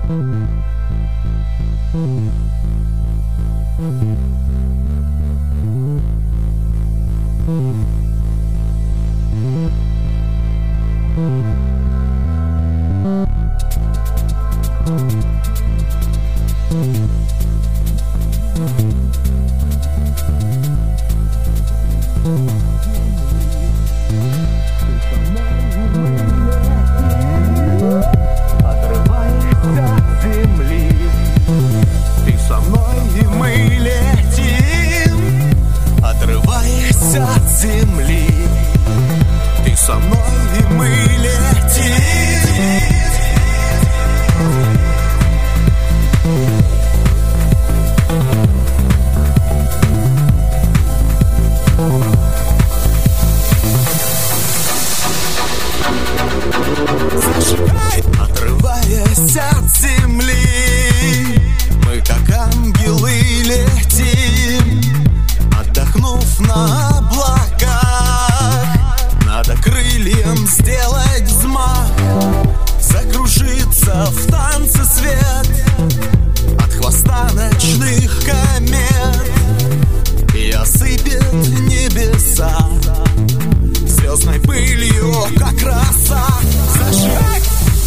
Отрываясь от земли, мы как ангелы летим, отдохнув на облаках. Надо крыльям сделать взмах, закружиться в танце свет от хвоста ночных комет и осыпет небеса звездной пылью, как роса. Зажигай!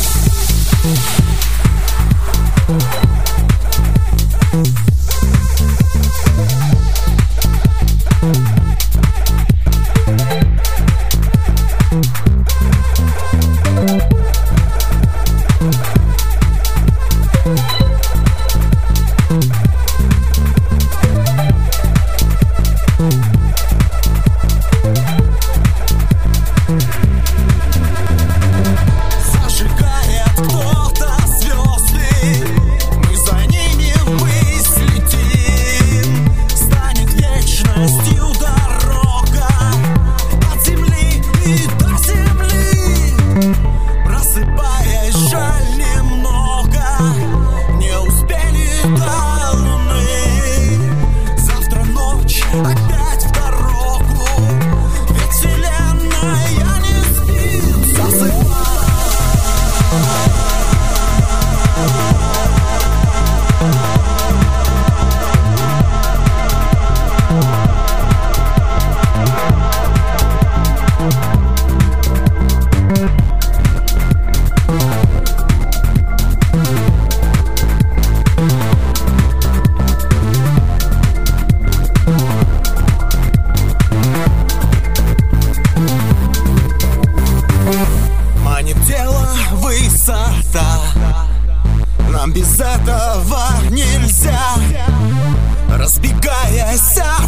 Опять в дорогу, ведь вселенная не спит. Засыпай. Высота, нам без этого нельзя. Разбегаясь от